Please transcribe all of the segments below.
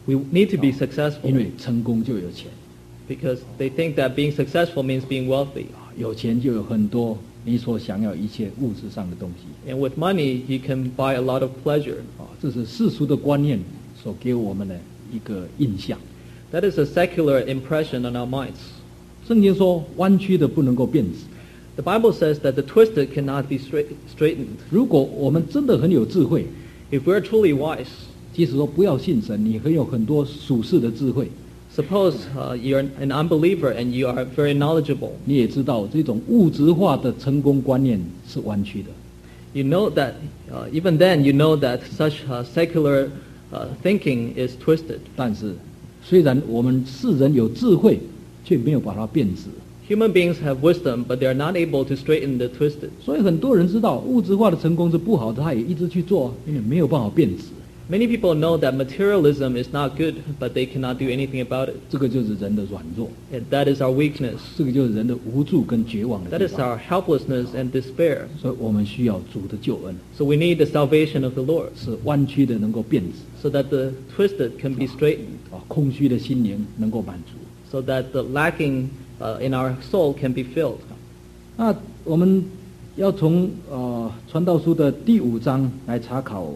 We need to be successful 因为成功就有钱， because they think that being successful means being wealthy. 有钱就有很多你所想要一切物质上的东西。 And with money, you can buy a lot of pleasure. 这是世俗的观念所给我们的一个印象。 That is a secular impression on our minds. 圣经说，弯曲的不能够变直。 The Bible says that the twisted cannot be straightened. 如果我们真的很有智慧， If we're truly wise, 即使说不要信神，你很有很多属世的智慧， suppose you're an unbeliever and you are very knowledgeable. 你也知道这种物质化的成功观念是弯曲的。 You know that, even then, you know that such secular thinking is twisted. 但是，虽然我们世人有智慧，却没有把它变直。 Human beings have wisdom, but they are not able to straighten the twisted. 所以很多人知道物质化的成功是不好的，他也一直去做，因为没有办法变直。 Many people know that materialism is not good, but they cannot do anything about it. 这个就是人的软弱， And that is our weakness. 这个就是人的无助跟绝望的 That 地 is 方。 our helplessness and despair. 所以我们需要主的救恩， So we need the salvation of the Lord, 使弯曲的能够变直， so that the twisted can be straightened, 空虚的心灵能够满足。 so that the lacking in our soul can be filled. 那我们要从传道书的第5章来查考，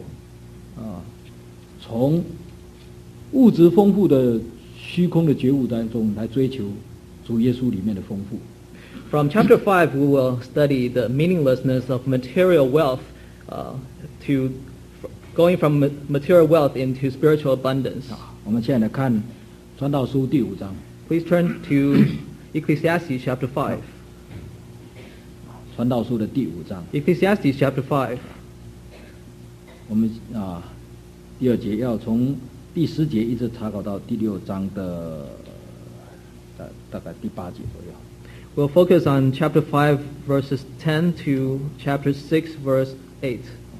从物质丰富的虚空的觉悟当中来追求主耶稣里面的丰富。 From chapter 5, we will study the meaninglessness of material wealth, to going from material wealth into spiritual abundance. 我们现在来看传道书第5章， Please turn to Ecclesiastes chapter 5. 传道书的第5章， Ecclesiastes chapter 5. 我们第2节要从第10节一直查考到第6章的大概第8节左右。 We'll focus on chapter 5, verses 10 to chapter 6, verse 8.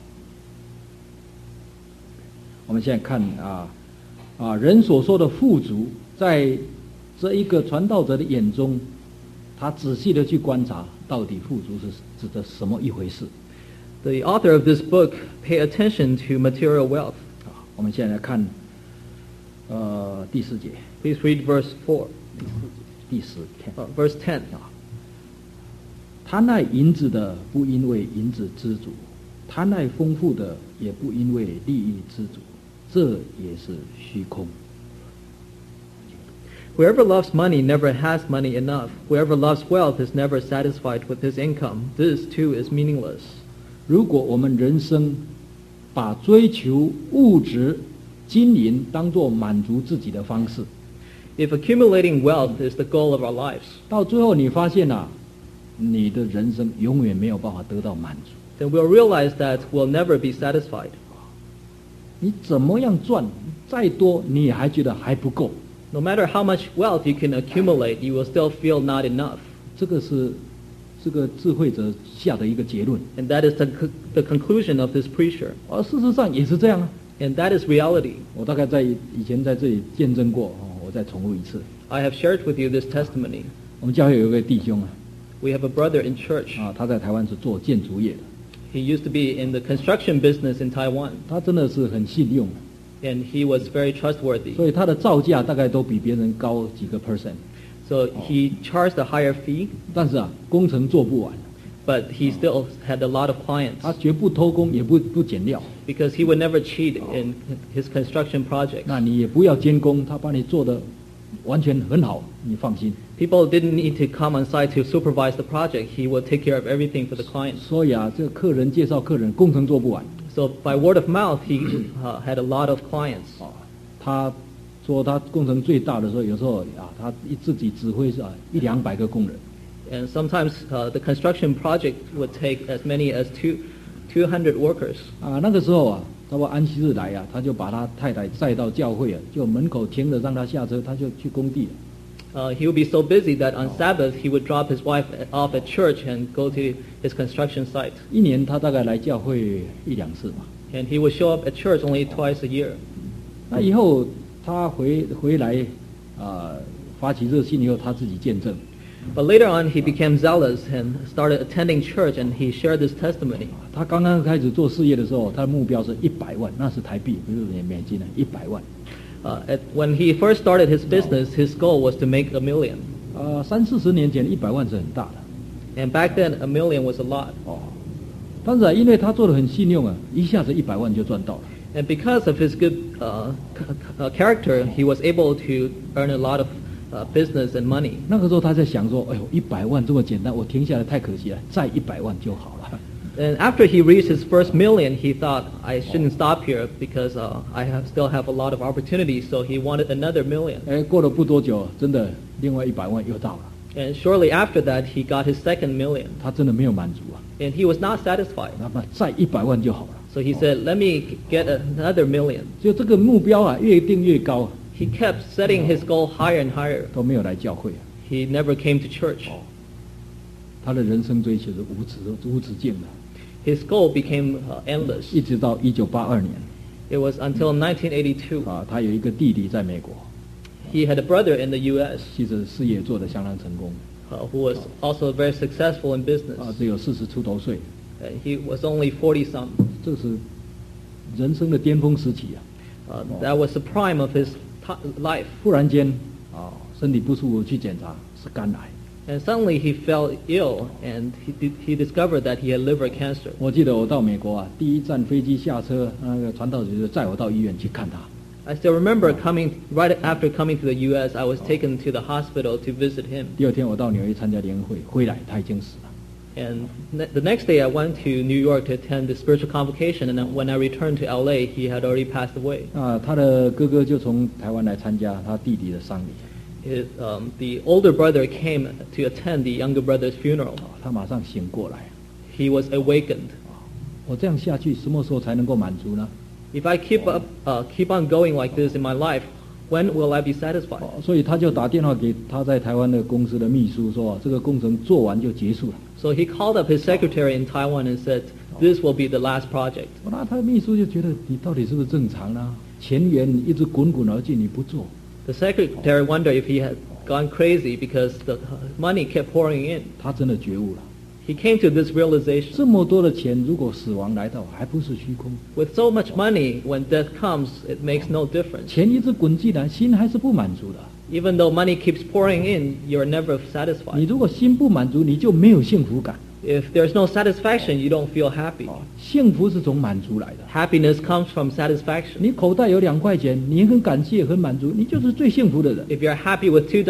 我们现在看人所说的富足，在这一个传道者的眼中，他仔细的去观察，到底富足是指的什么一回事。 The author of this book pay attention to material wealth. 我们现在来看第4节， Please read verse 4, 第10 verse 10. 贪爱银子的不因为银子知足，贪爱丰富的也不因为利益知足，这也是虚空。 Whoever loves money never has money enough. Whoever loves wealth is never satisfied with his income. This too is meaningless. 如果我们人生把追求物质、金银当作满足自己的方式， If accumulating wealth is the goal of our lives, 到最后你发现你的人生永远没有办法得到满足。 then we'll realize that we'll never be satisfied. 你怎么样赚，再多你还觉得还不够。 No matter how much wealth you can accumulate, you will still feel not enough. 这个是这个智慧者下的一个结论， And that is the conclusion of this preacher. 而事实上也是这样啊。 And that is reality. 我大概以前在这里见证过，我再重复一次。 I have shared with you this testimony. 我们教会有一位弟兄 We have a brother in church. 他在台湾是做建筑业的， He used to be in the construction business in Taiwan, 他真的是很信用， and he was very trustworthy. 所以他的造价大概都比别人高几个 percent。 So he charged a higher fee, 但是工程做不完， but he still had a lot of clients 他绝不偷工，也不减料。 because he would never cheat in his construction projects. 那你也不要监工，他把你做的完全很好，你放心。 People didn't need to come on site to supervise the project. He would take care of everything for the clients. 所以这个客人介绍客人，工程做不完。 So by word of mouth, he had a lot of clients. 他说他工程最大的时候，有时候他自己指挥100-200个工人。 And sometimes the construction project would take as many as 200 workers. 那个时候他说安息日来他就把他太太载到教会就门口停了，让他下车，他就去工地了。 He would be so busy that on Sabbath he would drop his wife off at church and go to his construction site. 一年他大概来教会1-2次嘛。 And he would show up at church only twice a year. 那以后他回来发起热心以后，他自己见证。 But later on he became zealous and started attending church, and he shared this testimony. 他刚刚开始做事业的时候，他的目标是100万，那是台币，不是美金100万。 When he first started his business, his goal was to make $1 million. 30-40年前100万是很大的。 And back then, $1 million was a lot. 但是因为他做得很信用啊，一下子100万就赚到了。 And because of his good character, he was able to earn a lot of business and money. 那个时候他在想说，哎呦，100万这么简单，我停下来太可惜了，再100万就好了。 And after he reached his first million, he thought, I shouldn't stop here because still have a lot of opportunities, so he wanted another million. 过了不多久，真的另外100万又到了。 And shortly after that, he got his second million. 他真的没有满足啊。 And he was not satisfied. 那么再100万就好了。 So he said, let me get another million. 就这个目标啊，越定越高， He kept setting his goal higher and higher. 都没有来教会啊。 He never came to church. 他的人生追求是无止境的， His goal became endless. 一直到1982年 It was until 1982. 啊，他有一个弟弟在美国， He had a brother in the U.S. 其实事业做得相当成功 Who was also very successful in business. 啊，只有40出头岁， He was only 40-some. 这是人生的巅峰时期啊。 That was the prime of his life. 忽然间啊，身体不舒服去检查是肝癌。 And suddenly he fell ill, and he discovered that he had liver cancer. 我记得我到美国啊，第一站飞机下车，那个传道者就载我到医院去看他。 I still remember right after coming to the U.S., I was taken to the hospital to visit him. 第二天我到纽约参加联会，回来他已经死了。 And the next day I went to New York to attend the spiritual convocation, and when I returned to L.A., he had already passed away. 啊，他的哥哥就从台湾来参加他弟弟的丧礼。 The older brother came to attend the younger brother's funeral. 他马上醒过来。 He was awakened. 我这样下去，什么时候才能够满足呢？ If I keep on going like this in my life, when will I be satisfied? 所以他就打电话给他在台湾的公司的秘书说，这个工程做完就结束了。 So he called up his secretary in Taiwan and said, "This will be the last project." 那他的秘书就觉得你到底是不是正常呢？钱源一直滚滚而进，你不做。 The secretary wondered if he had gone crazy because the money kept pouring in. 他真的觉悟了， He came to this realization. 这么多的钱，如果死亡来到，还不是虚空？ With so much money, when death comes, it makes no difference. 钱一直滚进来，心还是不满足的。 Even though money keeps pouring in, you're never 你 satisfied. 如果心不满足，你就没有幸福感。 If there's no satisfaction, you don't feel happy. 幸福是从满足来的。 Happiness comes from satisfaction. 你口袋有2块钱，你很感谢、很满足，你就是最幸福的人。 If you're happy with $2,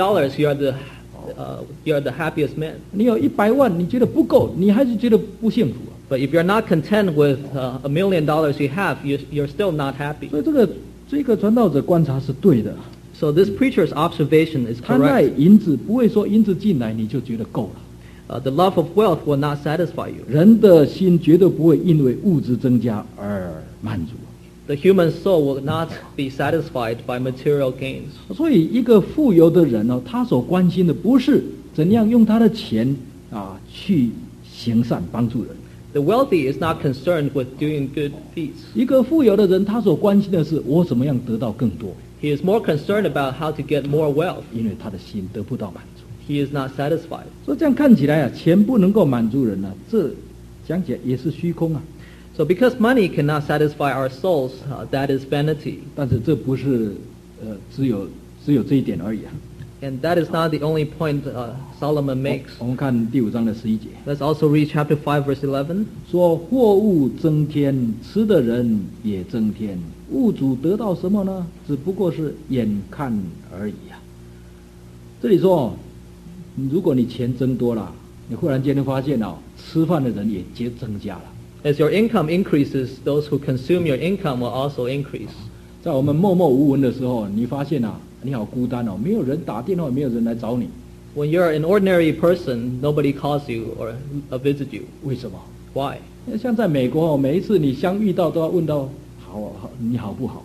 you're the happiest man. 你有100万，你觉得不够，你还是觉得不幸福。 But if you're not content with $1 million you have, you're still not happy. 所以这个传道者观察是对的。 So this preacher's observation is 贪爱 correct. 银子，不会说银子进来你就觉得够了。 The love of wealth will not satisfy you. 人的心绝对不会因为物质增加而满足。 The human soul will not be satisfied by material gains. 所以，一个富有的人哦，他所关心的不是怎样用他的钱啊去行善帮助人。 The wealthy is not concerned with doing good deeds. 一个富有的人，他所关心的是我怎么样得到更多， He is more concerned about how to get more wealth. 因为他的心得不到满足。 He is not satisfied. 所以这样看起来啊，钱不能够满足人啊，这讲起来也是虚空啊。 So because money cannot satisfy our souls, that is vanity. 但是这不是只有这一点而已啊。 And that is not the only point Solomon makes. 我们看第5章的11节， Let's also read chapter 5, verse 11. 说货物增添，吃的人也增添，物主得到什么呢？只不过是眼看而已啊。这里说，如果你钱增多了，你忽然间就发现哦，吃饭的人也增加了。 As your income increases, those who consume your income will also increase. 在我们默默无闻的时候，你发现啊，你好孤单哦，没有人打电话，没有人来找你。 When you're an ordinary person, nobody calls you or visit you. 为什么？ Why? 像在美国哦，每一次你相遇到都要问到你好不好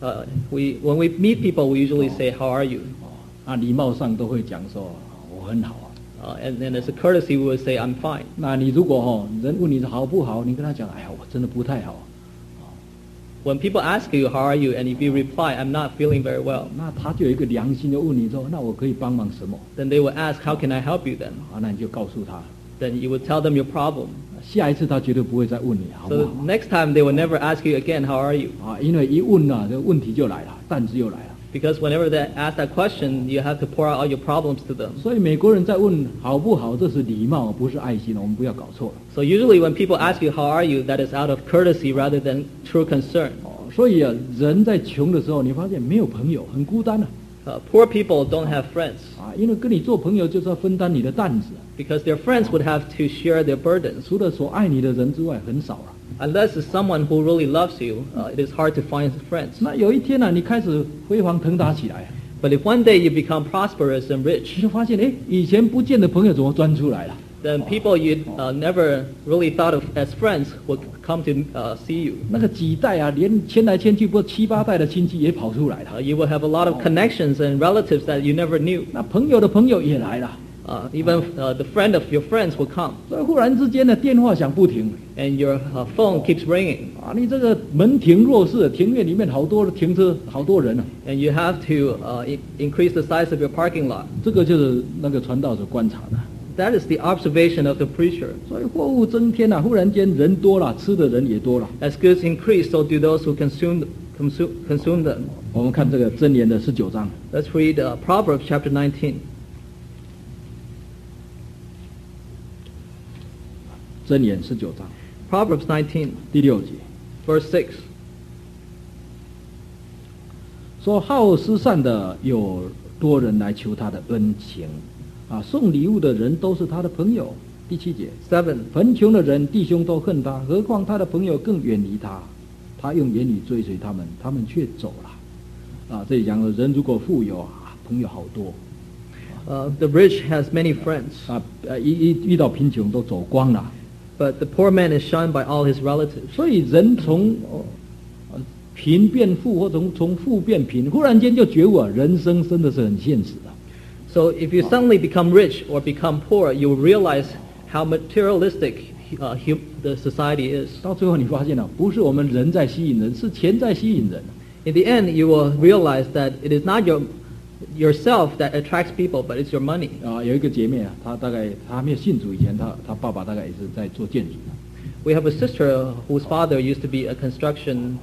when we meet people, we usually say, "How are you?" 啊，礼貌上都会讲说我很好。 And as a courtesy, we would say, "I'm fine." 那你如果人问你好不好，你跟他讲，哎呀，我真的不太好。 When people ask you, "How are you?" and if you reply, "I'm not feeling very well," 那他就有一个良心，就问你说，那我可以帮忙什么？ then they would ask, "How can I help you?" Then, 啊，那你就告诉他， then you would tell them your problem. 下一次他绝对不会再问你好不 So 好 next time they will never ask you again, "How are you?" 啊，因为一问啊，这问题就来了，担子又来了。 Because whenever they ask that question, you have to pour out all your problems to them. 所以美国人在问好不好，这是礼貌，不是爱心，我们不要搞错了。 So usually when people ask you, how are you, that is out of courtesy rather than true concern. 所以啊，人在穷的时候，你发现没有朋友，很孤单啊。 Poor people don't have friends. 因为跟你做朋友就是要分担你的担子。 Because their friends would have to share their burdens. 除了所爱你的人之外，很少了。 Unless it's someone who really loves you, it is hard to find friends. 那有一天呢，你开始飞黄腾达起来。 But if one day you become prosperous and rich, 你就发现，以前不见的朋友怎么钻出来了？ then people you never really thought of as friends would come to see you. 那个几代啊，连迁来迁去，不7、8代的亲戚也跑出来了。 You will have a lot of connections and relatives that you never knew. 那朋友的朋友也来了。 Even the friend of your friends will come. 所以忽然之间呢，电话响不停。 And your phone keeps ringing. 你这个门庭若市，庭院里面好多停车，好多人啊。 And you have to increase the size of your parking lot. 这个就是那个传道者观察的。 That is the observation of the preacher. 所以货物增添啊，忽然间人多了，吃的人也多了。 As goods increase, so do those who consume them. 我们看这个箴言的19章。 Let's read Proverbs chapter 19. 箴言19章 Proverbs 19, 第6节， verse 6. 说好施善的有多人来求他的恩情，送礼物的人都是他的朋友。第7节， 7. 贫穷的人弟兄都恨他，何况他的朋友更远离他。他用言语追随他们，他们却走了。这里讲的人如果富有朋友好多。 The rich has many friends. 遇到贫穷都走光了。 But the poor man is shunned by all his relatives. 所以人从贫变富，或从富变贫，忽然间就觉悟人生真的是很现实的。 So if you suddenly become rich or become poor, you will realize how materialistic the society is. 到最后你发现不是我们人在吸引人，是钱在吸引人。 In the end, you will realize that it is not yourself that attracts people, but it's your money. 有一个姐妹她大概她没有信主以前，她爸爸大概也是在做建筑的。 We have a sister whose father used to be a construction,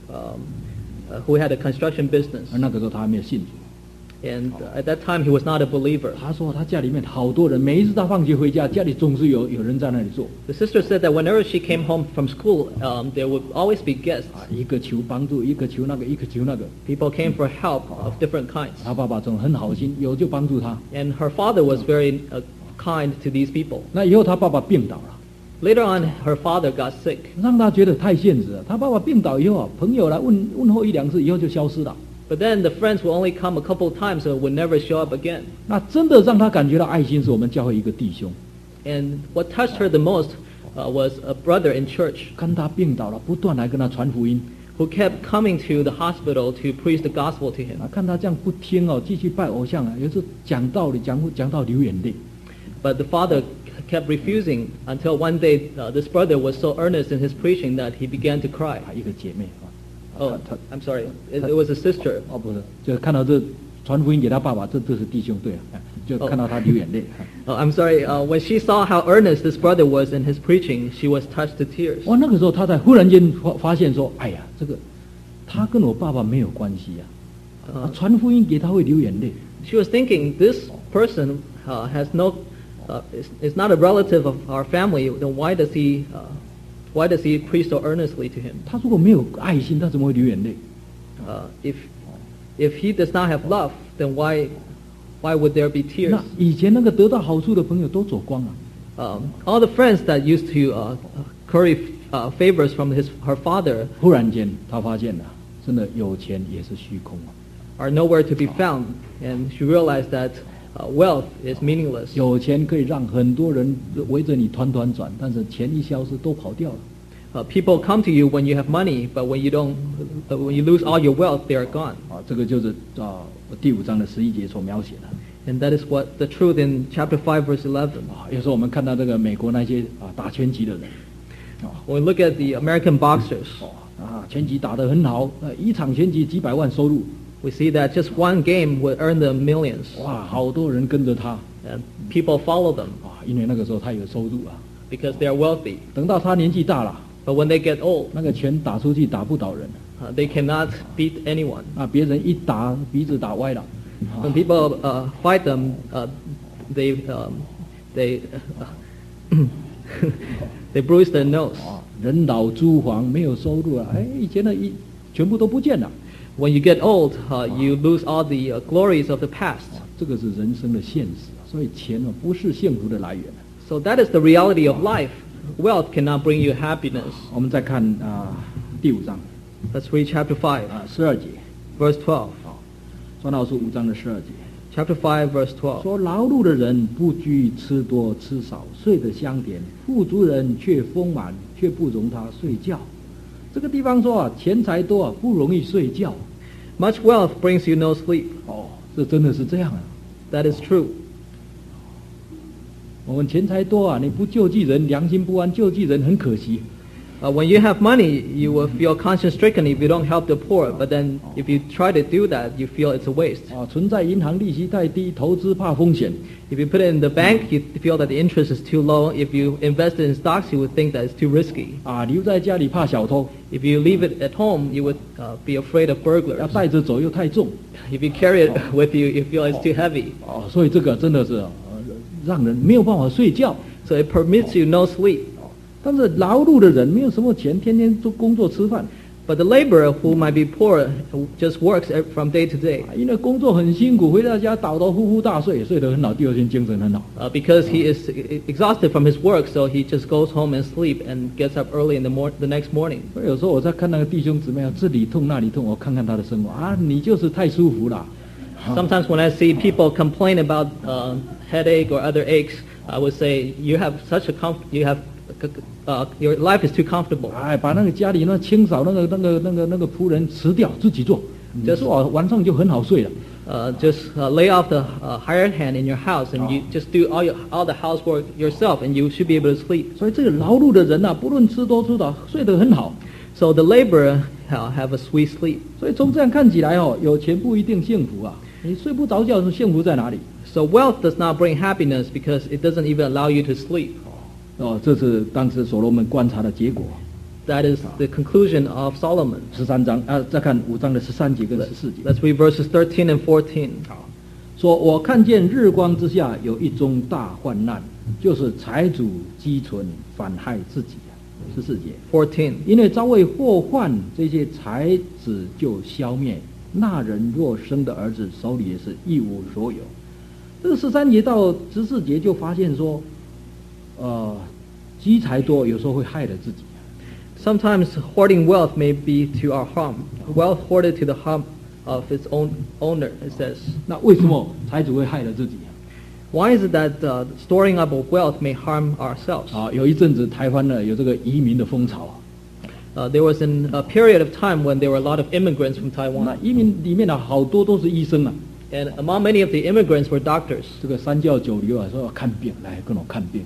who had a construction business. 而那个时候她还没有信主。 And at that time, he was not a believer. 她说她家里面好多人，每一次她放学回家，家里总是有人在那里坐。 The sister said that whenever she came home from school, there would always be guests. 一个求帮助，一个求那个，一个求那个。 People came for help of different kinds. 她爸爸总很好心，有就帮助她。 And her father was very kind to these people. 那以后她爸爸病倒了。 Later on, her father got sick. 让她觉得太现实了。她爸爸病倒以后朋友来问候1、2次，以后就消失了。 But then the friends will only come a couple of times and would never show up again. 那真的让她感觉到爱心，是我们教会一个弟兄。 And what touched her the most was a brother in church. 看她病倒了，不断来跟她传福音。 Who kept coming to the hospital to preach the gospel to him. 看她这样不听继续拜偶像有时候讲道理讲到流眼泪。 But the father kept refusing until one day this brother was so earnest in his preaching that he began to cry. 一个姐妹 Oh, I'm sorry. It was a sister. 不是，就看到这传福音给他爸爸，这是弟兄，对就看到他流眼泪。 I'm sorry. When she saw how earnest this brother was in his preaching, she was touched to tears. 那个时候他才忽然间发现说，哎呀，这个他跟我爸爸没有关系呀，传福音给他会流眼泪。 She was thinking this person has is not a relative of our family. Then why does he preach so earnestly to him? 他如果没有爱心，他怎么会流眼泪？ If he does not have love, then why would there be tears? 那以前那个得到好处的朋友都走光了。 All the friends that used to curry favors from her father 忽然间他发现了，真的有钱也是虚空 are nowhere to be found, and she realized that wealth is meaningless. 有钱可以让很多人围着你团团转，但是钱一消失都跑掉了。 People come to you when you have money, but when you lose all your wealth, they are gone. 这个就是第5章的11节所描写的。 And that is what the truth in chapter 5 verse 11. 有时候我们看到这个美国那些打拳击的人 ，when we look at the American boxers, 拳击打得很好，一场拳击几百万收入。 We see that just one game would earn them millions. 好多人跟着他 and people follow them. 因为那个时候他有收入 because they are wealthy. 等到他年纪大了 But when they get old, 那个拳打出去打不倒人 they cannot beat anyone. 别人一打鼻子打歪了， When people fight them, they they bruise their nose. 人老珠黄没有收入了，以前的全部都不见了。 When you get old, you lose all the glories of the past. 这个是人生的现实，所以钱不是幸福的来源。 So that is the reality of life. Wealth cannot bring you happiness. 我们再看第5章 Let's read chapter 5, 12节， verse 12. 传道书5章的12节， Chapter 5, verse 12. 说劳碌的人不拘吃多吃少，睡得香甜；富足人却丰满，却不容他睡觉。这个地方说钱财多不容易睡觉。 Much wealth brings you no sleep. 这真的是这样啊。 That is true. 我们钱财多你不救济人，良心不安；救济人很可惜。 When you have money, you will feel conscience-stricken if you don't help the poor. But then, if you try to do that, you feel it's a waste. 存在银行利息太低，投资怕风险。 If you put it in the bank, you feel that the interest is too low. If you invest it in stocks, you would think that it's too risky. 留在家里怕小偷。 If you leave it at home, you would be afraid of burglars. 要带着走又太重。 If you carry it with you, you feel it's too heavy. 所以这个真的是让人没有办法睡觉。 So it permits you no sleep. 但是劳碌的人没有什么钱，天天做工作吃饭。 But the laborer who might be poor just works from day to day. 因为工作很辛苦，回到家倒头呼呼大睡，睡得很好，第二天精神很好。 Because he is exhausted from his work, so he just goes home and sleep and gets up early in the next morning. 所以有时候我在看那个弟兄姊妹这里痛那里痛，我看看他的生活你就是太舒服了。 Sometimes when I see people complain about headache or other aches, I would say you have such a your life is too comfortable. 把那个家里清扫那个仆人辞掉，自己做，晚上就很好睡了。 Just lay off the hired hand in your house, and you just do all the housework yourself, and you should be able to sleep. 所以这个劳碌的人不论吃多吃少，睡得很好。 So the laborer have a sweet sleep. 所以从这样看起来有钱不一定幸福你睡不着觉，幸福在哪里？ So wealth does not bring happiness because it doesn't even allow you to sleep. 这是当时所罗门观察的结果。 That is the conclusion of Solomon. 13章再看5章的13节跟14节。 Let's read verses 13 and 14. 说我看见日光之下有一宗大患难，就是财主积存反害自己。14节。 14. 因为遭为祸患，这些财子就消灭。那人若生的儿子，手里也是一无所有。这个13节到14节就发现说，积财多有时候会害了自己。 Sometimes hoarding wealth may be to our harm. Wealth hoarded to the harm of its own owner, it says. 那为什么财主会害了自己 Why is it that storing up of wealth may harm ourselves? 有一阵子台湾有这个移民的风潮 There was a period of time when there were a lot of immigrants from 那 Taiwan. 移民里面好多都是医生 And among many of the immigrants were doctors. 这个三教九流说要看病，来跟我看病。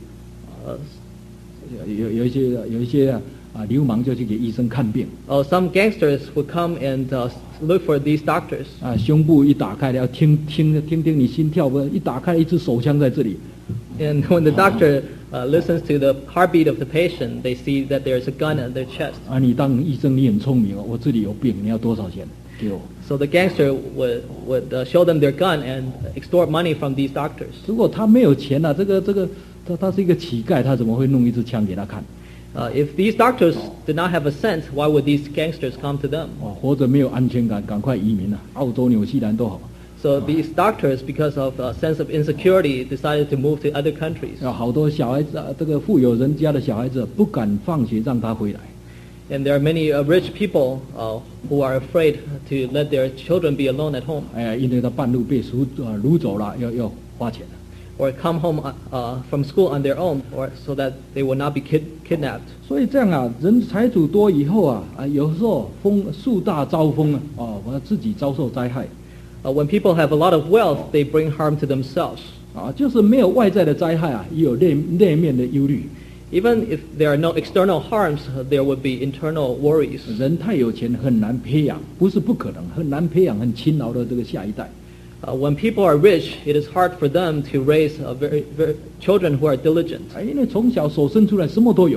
有一些流氓就去给医生看病。 Some gangsters would come and look for these doctors. 胸部一打开，要听你心跳，一打开一支手枪在这里。 And when the doctor listens to the heartbeat of the patient, they see that there's a gun at their chest. 你当医生你很聪明我这里有病，你要多少钱？给我。 So the gangster would show them their gun and extort money from these doctors. 如果他没有钱这个他是一个乞丐，他怎么会弄一支枪给他看？ If these doctors did not have a cent, why would these gangsters come to them? 活着没有安全感，赶快移民澳洲、纽西兰都好。 So these doctors, because of a sense of insecurity, decided to move to other countries. 好多小孩子这个富有人家的小孩子不敢放学让他回来。 And there are many rich people who are afraid to let their children be alone at home. 因为他半路被掳走了，要花钱。 Or come home from school on their own, or so that they will not be kidnapped. 所以这样人财主多以后有时候树大招风我自己遭受灾害。 When people have a lot of wealth, they bring harm to themselves. 就是没有外在的灾害也有内面的忧虑。 Even if there are no external harms, there would be internal worries. 人太有钱很难培养，不是不可能，很难培养很勤劳的这个下一代。 When people are rich, it is hard for them to raise children who are diligent. 因为从小手伸出来什么都有。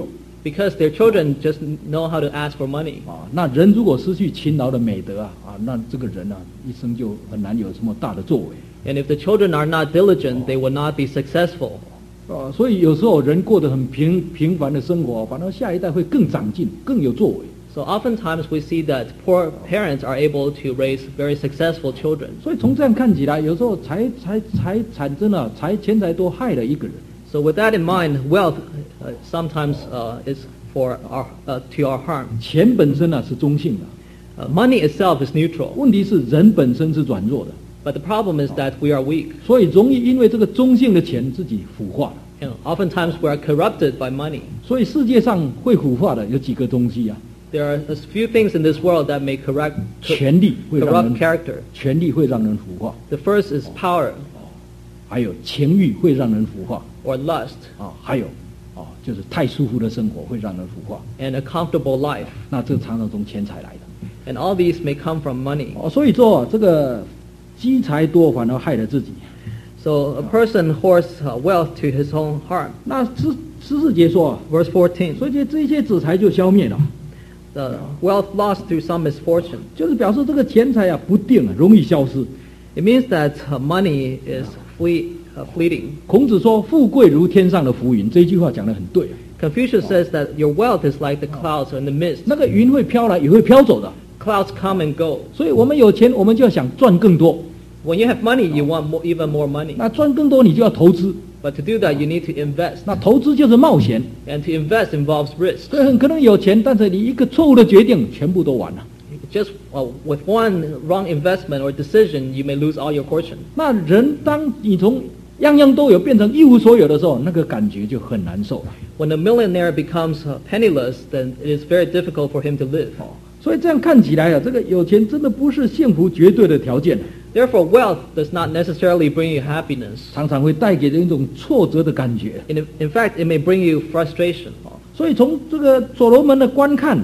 because their children just know how to ask for money. 啊，那人如果失去勤劳的美德那这个人一生就很难有什么大的作为。 And if the children are not diligent, they will not be successful. 所以有时候人过得很平凡的生活，反而下一代会更长进，更有作为。 So oftentimes we see that poor parents are able to raise very successful children. 所以从这样看起来，有时候才产生了钱财多害了一个人。 So with that in mind, wealth sometimes is for to our harm. 钱本身是中性的， Money itself is neutral, 问题是人本身是软弱的， but the problem is that we are weak. 所以容易因为这个中性的钱自己腐化了。 You know, oftentimes we are corrupted by money. 所以世界上会腐化的有几个东西 There are a few things in this world that may 权力会让 corrupt 人 character. 权力会让人腐化， The first is power 还有情欲会让人腐化 or lust, 还有就是太舒服的生活会让人腐化。 and a comfortable life. 那这常常从钱财来的。 And all these may come from money. 所以说这个积财多反而害了自己。 So a person hoards wealth to his own harm. 那14节说 Verse 14, 所以这些子财就消灭了， the wealth lost through some misfortune. 就是表示这个钱财不定容易消失。 It means that money is fleeting. 孔子说富贵如天上的浮云，这句话讲得很对。 Confucius says that your wealth is like the clouds or in the mist. 那个云会飘来也会飘走的， Clouds come and go. 所以我们有钱我们就要想赚更多， When you have money, you want even more money. 那赚更多你就要投资， But to do that, you need to invest. 那投资就是冒险， And to invest involves risk. 所以很可能有钱，但是你一个错误的决定全部都完了。 Just with one wrong investment or decision, you may lose all your fortune. 那人当你从样样都有变成一无所有的时候，那个感觉就很难受了。 When a millionaire becomes penniless, then it is very difficult for him to live. 所以这样看起来这个有钱真的不是幸福绝对的条件， Therefore, wealth does not necessarily bring you happiness. 常常会带给人一种挫折的感觉。 In fact, it may bring you frustration. 所以从这个所罗门的观看，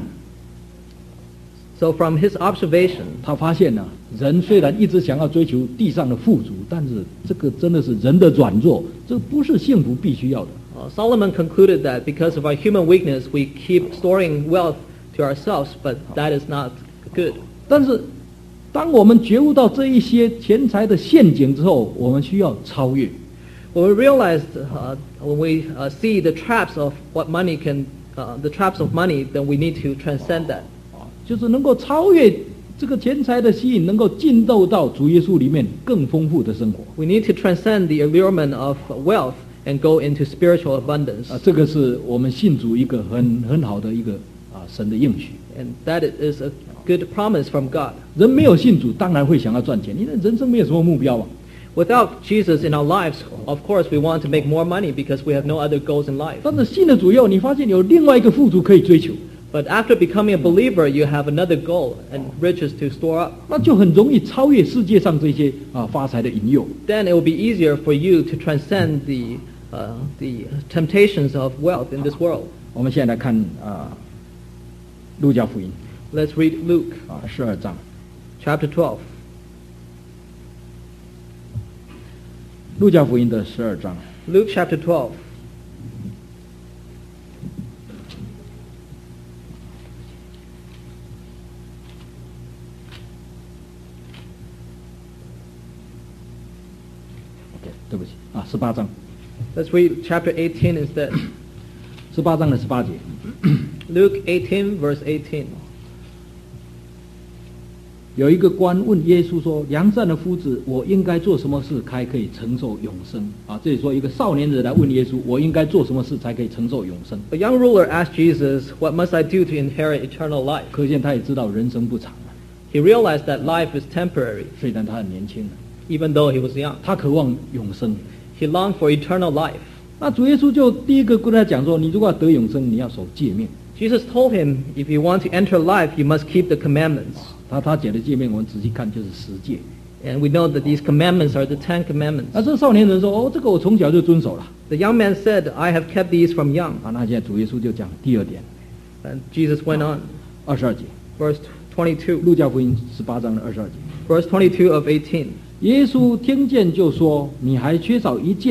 So from his observation, 他发现人虽然一直想要追求地上的富足，但是这个真的是人的软弱，这不是幸福必须要的。 Solomon concluded that because of our human weakness, we keep storing wealth to ourselves, but that is not good. 但是当我们觉悟到这一些钱财的陷阱之后，我们需要超越。 When we realize, when we see the traps of what money can, the traps of money, then we need to transcend that. 就是能够超越这个钱财的吸引，能够进入到主耶稣里面更丰富的生活。 We need to transcend the allurement of wealth and go into spiritual abundance. 这个是我们信主一个很好的一个神的应许。 And that is a good promise from God. 人没有信主，当然会想要赚钱，因为人生没有什么目标 Without Jesus in our lives, of course, we want to make more money because we have no other goals in life. 但是信了主以后，你发现有另外一个富足可以追求， But after becoming a believer, you have another goal and riches to store up. 那就很容易超越世界上这些发财的引诱。 Then it will be easier for you to transcend the temptations of wealth in this world. 我们现在来看路加福音 Let's read Luke 12章。 chapter 12. 路加福音的12章。 Luke chapter 12. OK， 对不起18章。 Let's read chapter 18 instead. 18章的18节。 Luke 18 verse 18. 有一个官问耶稣说：“良善的夫子，我应该做什么事才可以承受永生？”这里说一个少年人来问耶稣：“我应该做什么事才可以承受永生？” A young ruler asked Jesus, "What must I do to inherit eternal life?" 可见他也知道人生不长 He realized that life is temporary, 虽然他很年轻 even though he was young. 他渴望永生。 He longed for eternal life. 那主耶稣就第一个跟他讲说：“你如果要得永生，你要守诫命。” Jesus told him, if you want to enter life, you must keep the commandments. 他解的诫命，我们仔细看就是10诫。 And we know that these commandments are the 10 commandments. 那这个少年人说：“这个我从小就遵守了。 The young man said, I have kept these from young. ” 那现在主耶稣就讲第二点 And Jesus went on, ，22节， verse 22. 路加福音18章的22节。 Verse 22 of 18. 耶稣听见就说：“你还缺少一件，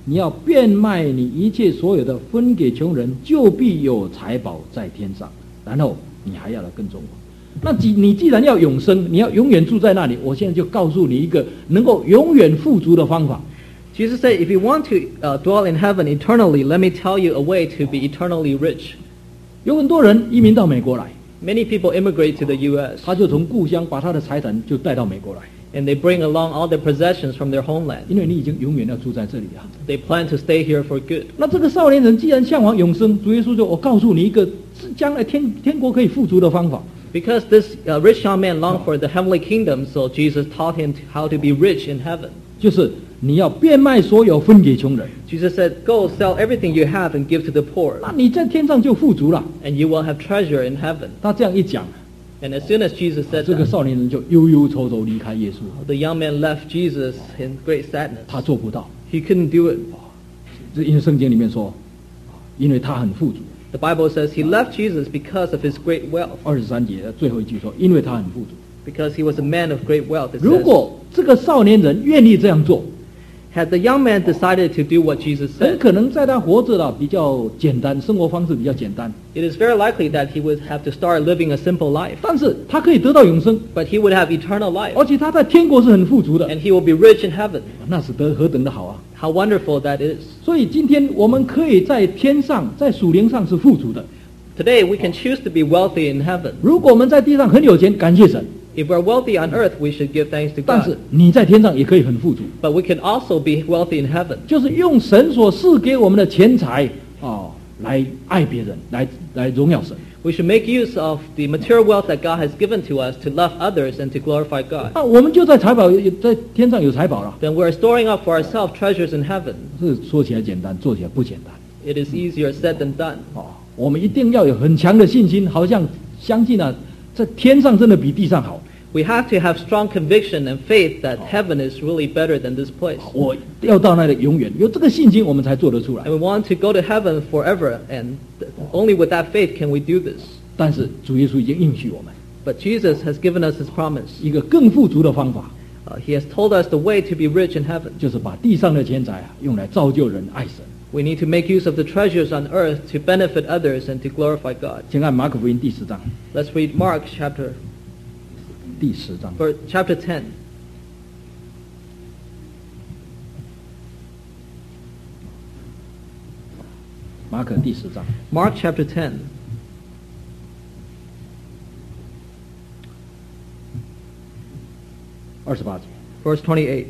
你要变卖你一切所有的，分给穷人，就必有财宝在天上。然后你还要来跟踪我。那你既然要永生，你要永远住在那里，我现在就告诉你一个能够永远富足的方法。 Jesus said, if you want to dwell in heaven eternally, let me tell you a way to be eternally rich. 有很多人移民到美国来， Many people immigrate to the U.S. 他就从故乡把他的财产就带到美国来， and they bring along all their possessions from their homeland. 因为你已经永远要住在这里啊。 They plan to stay here for good. 那这个少年人既然向往永生，主耶稣说：“我告诉你一个将来天国可以富足的方法。” Because this rich young man longed for the heavenly kingdom, so Jesus taught him how to be rich in heaven. 就是你要变卖所有，分给穷人， Jesus said, go sell everything you have and give to the poor, 那你在天上就富足了。 and you will have treasure in heaven. 他这样一讲， And as soon as Jesus said 这个 that, 少年人就忧忧愁愁离开耶稣， the young man left Jesus in great sadness. 他做不到。 He couldn't do it. 这因为圣经里面说，因为他很富足。 The Bible says he left Jesus because of his great wealth, 23节最后一句说，因为他很富足。 because he was a man of great wealth. It 如 says, 果这个少年人愿意这样做， had the young man decided to do what Jesus 很 said, 可能在他活着比较简单，生活方式比较简单， it is very likely that he would have to start living a simple life. 但是他可以得到永生， But he would have eternal life, 而且他在天国是很富足的， and he will be rich in heaven. 那是何等的好啊！ How wonderful that is. 所以今天我们可以在天上，在属灵上是富足的。 Today, we can choose to be wealthy in heaven. 如果我们在地上很有钱，感谢神； If we're wealthy on earth, we should give thanks to 但是 God. 你在天上也可以很富足， But we can also be wealthy in heaven. 就是用神所赐给我们的钱财来爱别人，来荣耀神。 We should make use of the material wealth that God has given to us to love others and to glorify God. 那我们就在在天上有财宝了。 Then we're storing up for ourselves treasures in heaven. 是说起来简单，做起来不简单。 It is easier said than done. 我们一定要有很强的信心，好像相信在天上真的比地上好。 We have to have strong conviction and faith that heaven is really better than this place. 我要到那里永远，有这个信心，我们才做得出来。 And we want to go to heaven forever, and only with that faith can we do this. 但是主耶稣已经应许我们 But Jesus has given us his promise. 一个更富足的方法， He has told us the way to be rich in heaven. 就是把地上的钱财用来造就人爱神。 We need to make use of the treasures on earth to benefit others and to glorify God. 请看马可福音第10章， Let's read Mark chapter 第10章， 10. 马可第10章 Mark chapter 10, 28节， verse 28.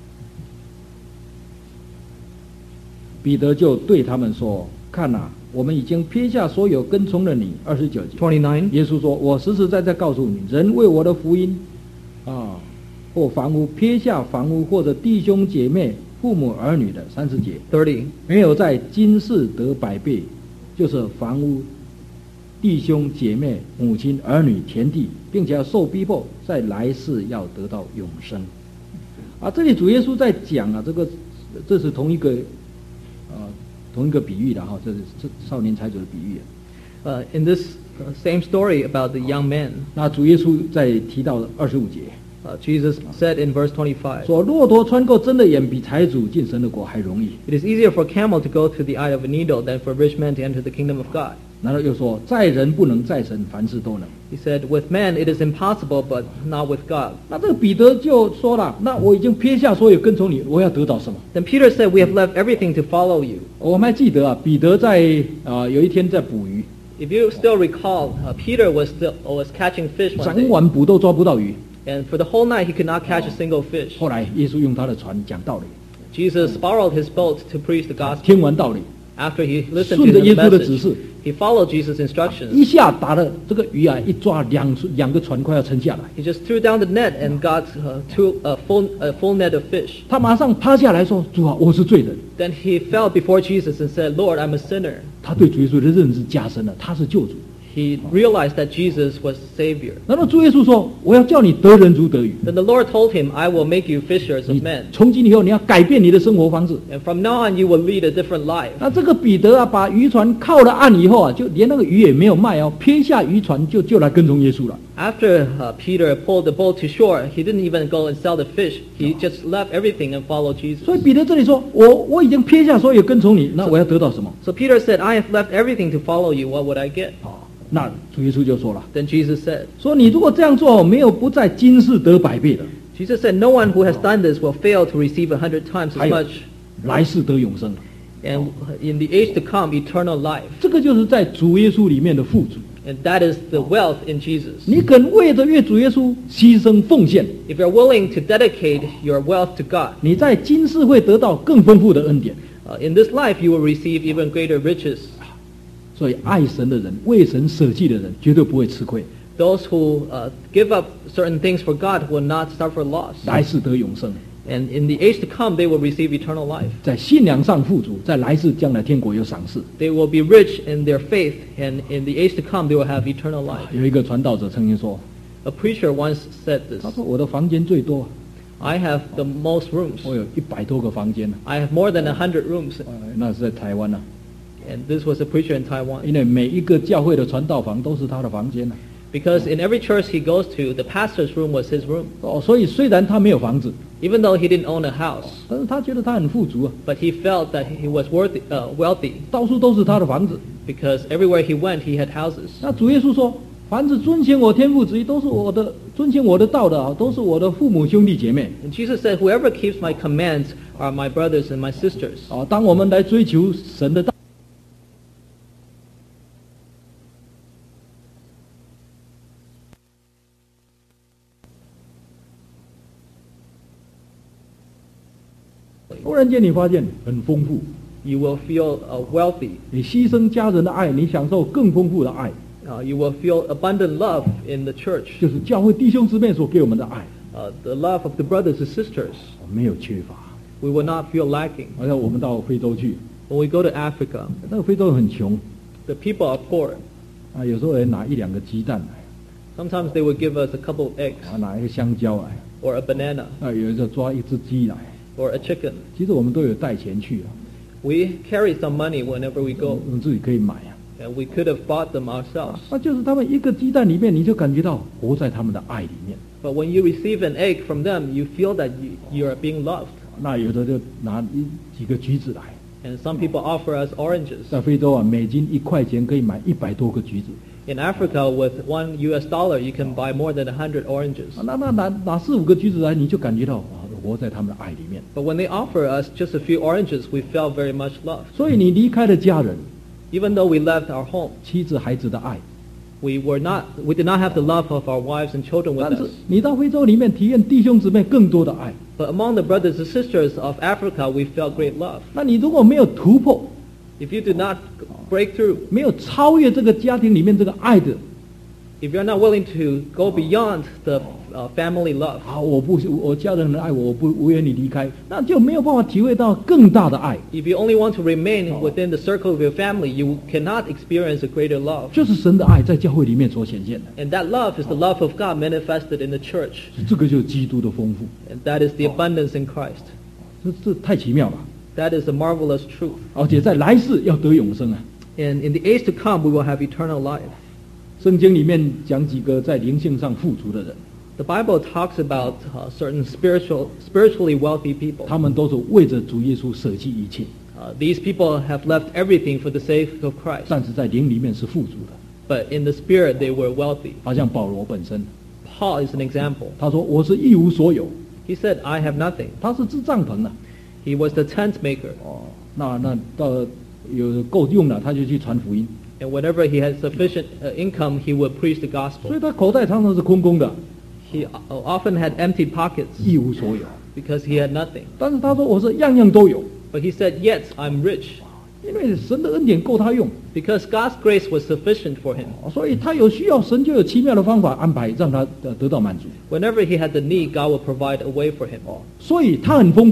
彼得就对他们说：“看哪，我们已经撇下所有，跟从了你。”29节， 29. 耶稣说：“我实实在在告诉你，人为我的福音，或房屋撇下房屋，或者弟兄姐妹、父母儿女的，30节， 30. 没有在今世得100倍，就是房屋、弟兄姐妹、母亲、儿女、田地，并且要受逼迫，在来世要得到永生。”这里主耶稣在讲这是同一个比喻的哈，这是少年财主的比喻。 In this same story about the young man, 那主耶稣在提到25节， Jesus said in verse 25, 说骆驼穿过针的眼，比财主进神的国还容易。 it is easier for a camel to go through the eye of a needle than for a rich man to enter the kingdom of God. 然后又说，在人不能，在神凡事都能。 He said, with man it is impossible, but not with God. 那这个彼得就说了，那我已经撇下所有跟从你，我要得到什么？ Then Peter said, we have left everything to follow you. 我们还记得彼得在有一天在捕鱼， If you still recall, Peter was catching fish one 整 day, 晚捕都抓不到鱼。 and for the whole night he could not catch a single fish. 后来耶稣用他的船讲道理， Jesus borrowed his boat to preach the gospel. 听完道理， After he listened 顺 to 着 his 耶稣的指 message, 示， he followed Jesus' instructions. 一下打了这个鱼一抓两个船快要沉下来， He just threw down the net and got a full net of fish. 他马上趴下来说：“主啊，我是罪人。 Then he fell before Jesus and said, Lord, I'm a sinner. ” 他对主耶稣的认识加深了，他是救主。 he realized that Jesus was Savior. 然后主耶稣说：“我要叫你得人如得鱼。 Then the Lord told him, I will make you fishers of 你 men. 从今以后你要改变你的生活方式。” And from now on, you will lead a different life. 那这个彼得啊，把渔船靠了岸以后啊，就连那个鱼也没有卖哦，撇下渔船就来跟从耶稣了。 After Peter pulled the boat to shore, he didn't even go and sell the fish. He just left everything and followed Jesus. 所以彼得这里说：“我已经撇下所有跟从你，那我要得到什么 So Peter said, I have left everything to follow you. What would I get?？” 那主耶稣就说了 Then Jesus said,：“ 说你如果这样做，没有不在今世得100倍的， Jesus said, no one who has done this will fail to receive 100 times 还 as 有 much. 来世得永生。” And in the age to come, eternal life. 这个就是在主耶稣里面的富足。 And that is the wealth in Jesus. 你肯为着主耶稣牺牲奉献， If you're willing to dedicate your wealth to God, 你在今世会得到更丰富的恩典。 in this life you will receive even greater riches. 所以爱神的人、为神舍弃的人，绝对不会吃亏， Those who give up certain things for God will not suffer loss. 来世得永生。 And in the age to come, they will receive eternal life. 在信仰上富足，在来世将来天国有赏赐。 They will be rich in their faith, and in the age to come, they will have eternal life. 有一个传道者曾经说 A preacher once said：“ 他 this, 说我的房间最多， I have the most rooms. 我有100多个房间呢。 I have more than 100 rooms. 那是在台湾呢、 And this was a preacher in Taiwan. 因为每一个教会的传道房都是他的房间呢、 Because in every church he goes to, the pastor's room was his room. 所以虽然他没有房子， Even though he didn't own a house, 但是他觉得他很富足啊， but he felt that he was wealthy 到处都是他的房子。 because everywhere he went, he had houses. 那主耶稣说：“凡是遵行我天父旨意，都是我的遵行我的道的啊，都是我的父母兄弟姐妹 And Jesus said, whoever keeps my commands are my brothers and my sisters. 啊。”当我们来追求神的道，突然间你发现很丰富， You will feel wealthy. 你牺牲家人的爱，你享受更丰富的爱， You will feel abundant love in the church. 就是教会弟兄姊妹所给我们的爱， The love of the brothers and sisters. 没有缺乏。 We will not feel lacking. 好像我们到非洲去， When we go to Africa, 那个非洲人很穷 the people are poor. 啊，有时候也拿1、2个鸡蛋来， Sometimes they would give us a couple of eggs 啊，拿一个香蕉来， or a banana 啊，有时候抓一只鸡来。 or a chicken. 其实我们都有带钱去啊， We carry some money whenever we go, 我们自己可以买啊。 and we could have bought them ourselves. 那就是他们一个鸡蛋里面，你就感觉到活在他们的爱里面。 But when you receive an egg from them, you feel that you are being loved. 那有的就拿几个橘子来， And some people offer us oranges. 在非洲啊，美金1块钱可以买100多个橘子。 In Africa, with $1 you can buy more than 100 oranges. 啊那拿4、5个橘子来，你就感觉到啊，活在他们的爱里面。 But when they offer us just a few oranges, we felt very much loved. 所以你离开了家人、 Even though we left our home, 妻子、孩子的爱， we did not have the love of our wives and children with 但是 us. 你到非洲里面体验弟兄姊妹更多的爱。 But among the brothers and sisters of Africa, we felt great love. 那你如果没有突破， If you did not break through, 没有超越这个家庭里面这个爱的 if you're not willing to go beyond the family love, 啊，我家人很爱我，我不愿意离开，那就没有办法体会到更大的爱， if you only want to remain within the circle of your family, you cannot experience a greater love. 就是神的爱在教会里面所显现的， And that love is the love of God manifested in the church. 这个就是基督的丰富， And that is the abundance in Christ. 这太奇妙了， That is a marvelous truth. 而且在来世要得永生啊。 And in the age to come, we will have eternal life. 圣经里面讲几个在灵性上富足的人， The Bible talks about certain spiritually wealthy people. 他们都是为着主耶稣舍弃一切， These people have left everything for the sake of Christ. 但是在灵里面是富足的。 But in the spirit, they were wealthy. 好像保罗本身， Paul is an example. 他说我是一无所有， He said, I have nothing. 他是支帐篷的， He was the tent maker. 哦，那到有够用了，他就去传福音， And whenever he had sufficient income, he would preach the 所 gospel. 以他口袋常常是空空的， He often had empty pockets 一无所有。 because he had nothing. 但是他说我是样样都有， But he said, yet I'm rich 因为神的恩典够他用， because God's grace was sufficient for him. 所以他有需要，神就有奇妙的方法安排，让他得到满足。 Whenever he had the need, God would provide a way for him. 所以他很丰富，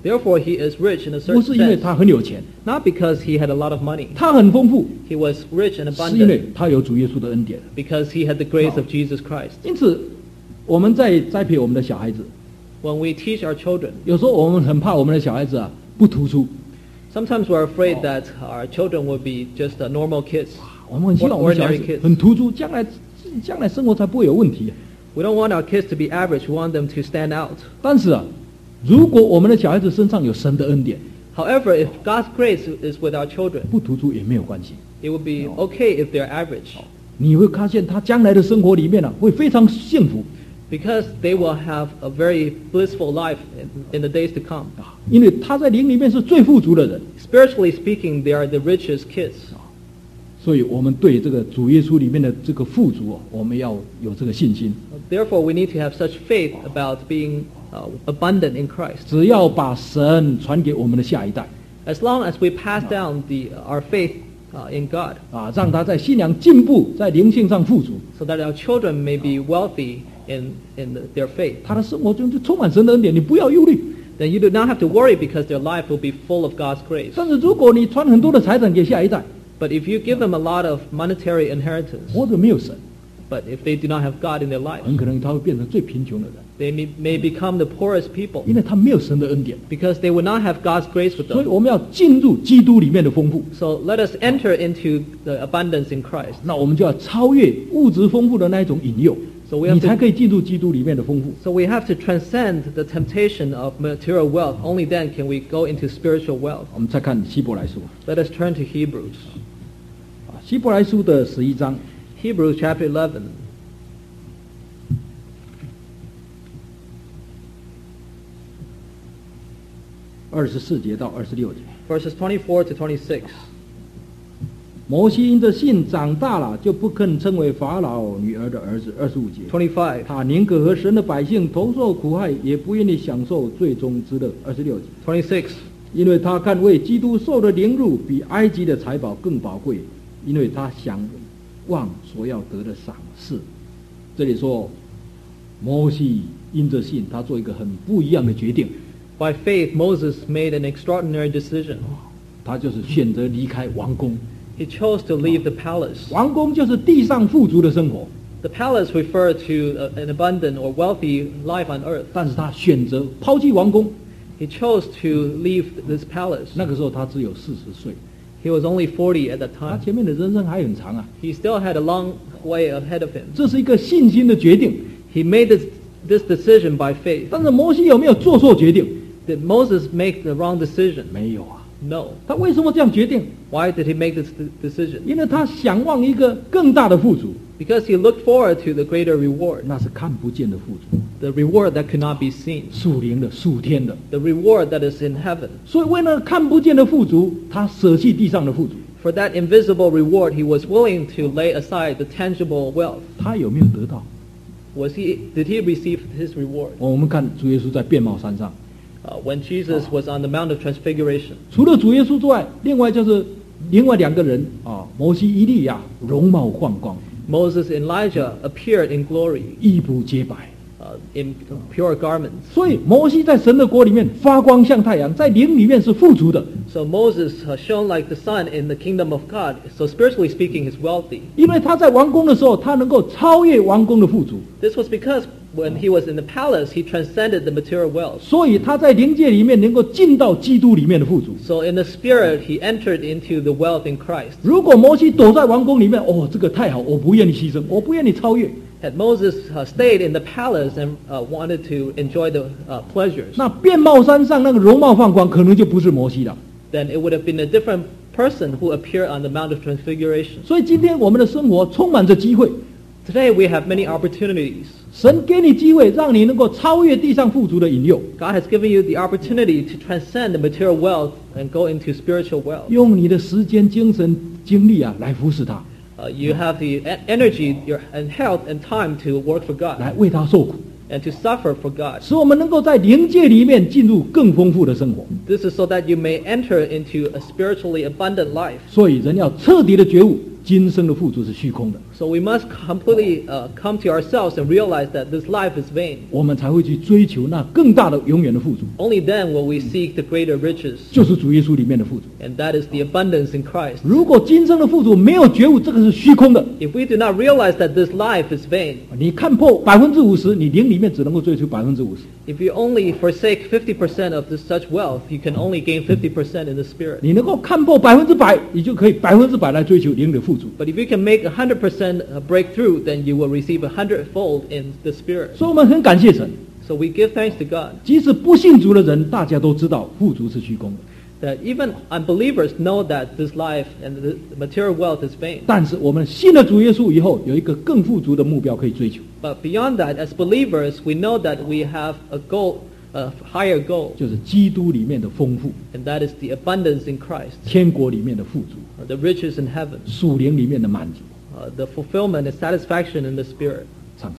Therefore, he is rich in a 不 certain 是因为 sense. 他很有钱， Not because he had a lot of money. 他很丰富， He was rich and 是因为 abundant 他有主耶稣的恩典。 because he had the grace of Jesus Christ. 因此，我们在栽培我们的小孩子， When we teach our children, 有时候我们很怕我们的小孩子啊不突出， sometimes we're afraid that our children will be just normal kids. 我们很希望我们小孩 Ordinary 子 kids. 很突出，将来生活才不会有问题。 We don't want our kids to be average. We want them to stand out. 但是啊，如果我们的小孩子身上有神的恩典， However, if God's grace is with our children, 不突出也没有关系。 it would be okay if they're average 你会发现他将来的生活里面啊，会非常幸福 because they will have a very blissful life in the days to come. 啊，因为他在灵里面是最富足的人。 Spiritually speaking, they are the richest kids. 所以我们对这个主耶稣里面的这个富足啊，我们要有这个信心。 Therefore, we need to have such faith about being abundant in Christ. 只要把神传给我们的下一代 As long as we pass down our faith in God, 啊，让他在信仰进步，在灵性上富足， so that our children may be wealthy in their faith, 他的生活中就充满神的恩典。你不要忧虑。 then you do not have to worry because their life will be full of God's grace. 但是如果你传很多的财产给下一代， But if you give them a lot of monetary inheritance, 或者没有神， but if they do not have God in their life, 很可能他会变成最贫穷的人， they may become the poorest people 因为他没有神的恩典。 because they will not have God's grace with 所以 them. 我们要进入基督里面的丰富， So let us enter into the abundance in Christ. 那我们就要超越物质丰富的那一种引诱， So we have 你才 to, 可以进入基督里面的丰富。 so we have to transcend the temptation of material wealth. Only then can we go into spiritual wealth. 我们再看希伯来书 Let us turn to Hebrews. 啊，希伯来书的11章 Hebrews chapter 11, 24节到26节。 verses 24 to 26. 摩西因着信长大了，就不肯称为法老女儿的儿子。25节， 25. 他宁可和神的百姓同受苦害，也不愿意享受最终之乐。26节， 26. 因为他看为基督受的凌辱，比埃及的财宝更宝贵，因为他想望所要得的赏赐。这里说，摩西因着信，他做一个很不一样的决定， By faith, Moses made an extraordinary decision. 他就是选择离开王宫。 He chose to leave the palace. 王宫就是地上富足的生活， The palace referred to an abundant or wealthy life on earth. 但是他选择抛弃王宫。 He chose to leave this palace. 那个时候他只有40岁， He was only 40 at that 他 time. 前面的人生还很长啊。 He still had a long way ahead of him. 这是一个信心的决定。 He made this decision by faith. 但是摩西有没有做错决定？ Did Moses make the wrong decision? 没有啊。 No. 他为什么这样决定？ Why did he make this decision? 因为他想望一个更大的富足， Because he looked forward to the greater reward. 那是看不见的富足， The reward that could not be seen. 属灵的、属天的。 The reward that is in heaven. 所以为了看不见的富足，他舍弃地上的富足。 For that invisible reward, he was willing to lay aside the tangible wealth. 他有没有得到？ Did he receive his reward? 我们看主耶稣在变貌山上， When Jesus was on the Mount of Transfiguration, 除了主耶稣之外，另外两个人啊，摩西、以利亚容貌焕光， Moses and Elijah appeared in glory, 衣服洁白。 in pure garments. 所以摩西在神的国里面发光像太阳，在灵里面是富足的， So Moses shone like the sun in the kingdom of God. So spiritually speaking, he's wealthy. 因为他在王宫的时候，他能够超越王宫的富足， This was because when he was in the palace, he transcended the material wealth. 所以他在灵界里面能够进到基督里面的富足。 So in the spirit, he entered into the wealth in Christ. 如果摩西躲在王宫里面，哦，这个太好，我不愿意牺牲，我不愿意超越， Had Moses stayed in the palace and wanted to enjoy the pleasures, 那变貌山上那个容貌放光，可能就不是摩西了。 then it would have been a different person who appeared on the Mount of Transfiguration. 所以今天我们的生活充满着机会， Today we have many opportunities. 神给你机会，让你能够超越地上富足的引诱， God has given you the opportunity to transcend the material wealth and go into spiritual wealth. 用你的时间、精神、精力啊，来服侍他， You have the energy and health and time to work for God 来为他受苦， and to suffer for God. 使我们能够在灵界里面进入更丰富的生活。 This is so that you may enter into a spiritually abundant life. 所以人要彻底的觉悟，今生的富足是虚空的。 So So we must completely come to ourselves and realize that this life is vain. 我们才会去追求那更大的永远的富足， Only then will we seek the greater riches, 就是主耶稣里面的富足。 and that is the abundance in Christ. 如果今生的富足没有觉悟，这个是虚空的。 If we do not realize that this life is vain, 你看破50%，你灵里面只能够追求50%。 if you only forsake 50% of such wealth, you can only gain 50% in the spirit. 你能够看破100%，你就可以100%来追求灵的富足。 But if you can make 100% breakthrough, then you will receive 100-fold in the spirit. 所以我们很感谢神， So we give thanks to God 即使不信主的人，大家都知道富足是虚空的。 that even unbelievers know that this life and the material wealth is vain. 但是我们信了主耶稣以后，有一个更富足的目标可以追求， But beyond that, as believers, we know that we have a goal, a higher goal, 就是基督里面的丰富， and that is the abundance in Christ, 天国里面的富足， the riches in heaven, 属灵里面的满足。 the fulfillment and satisfaction in the spirit.